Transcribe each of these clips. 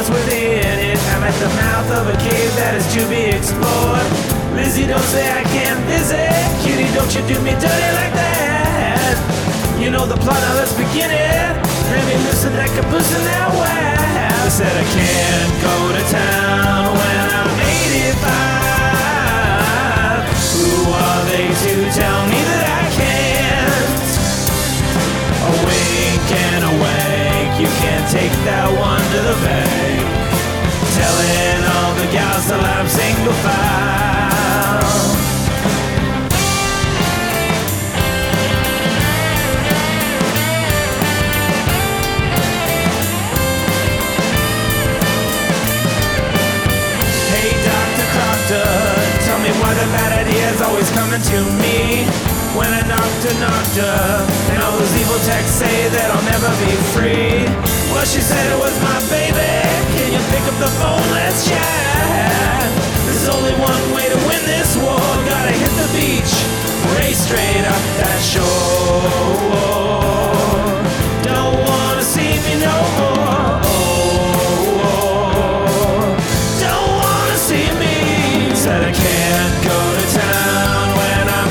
what's within it. I'm at the mouth of a cave that is to be explored. Lizzie, don't say I can't visit. Kitty, don't you do me dirty like that. You know the plot, now let's begin it. Let me loosen that caboose in that way. I said I can't go to town when I'm 85. Who are they to tell me that I can't? Awake and awake, you can't take that one to the bank. Telling all the gals till I'm single file. Hey Dr. Proctor, tell me why the bad ideas always coming to me. When I knocked her, and all those evil texts say that I'll never be free. Well, she said it was my baby. Can you pick up the phone? Let's chat. There's only one way to win this war. Gotta hit the beach, race straight up that shore. Don't wanna see me no more. Oh, don't wanna see me. Said I can't go to town when I'm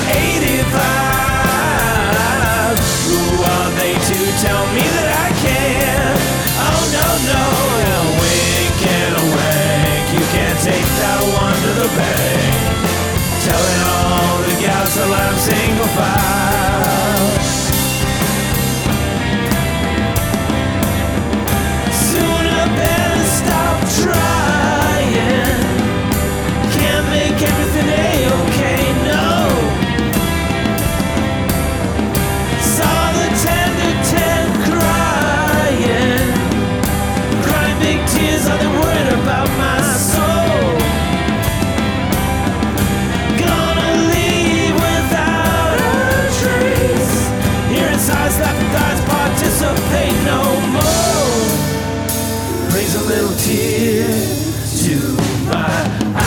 85. Who are they to tell me that I can't? Oh no, no, awake and awake, you can't take that one to the bank. Telling all the gals till I'm single file. Sooner better stop trying. Can't make everything A-okay, no. Saw the tender ten crying big tears, are they worried about my soul? Gonna leave without a trace. Hearing sighs, laughing thighs, participate no more. Raise a little tear to my eye.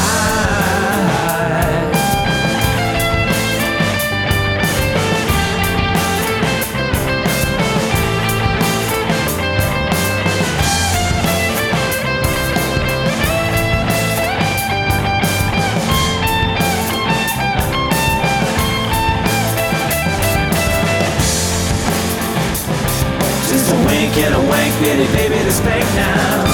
Just a wink and a wank, bitty baby to spank now.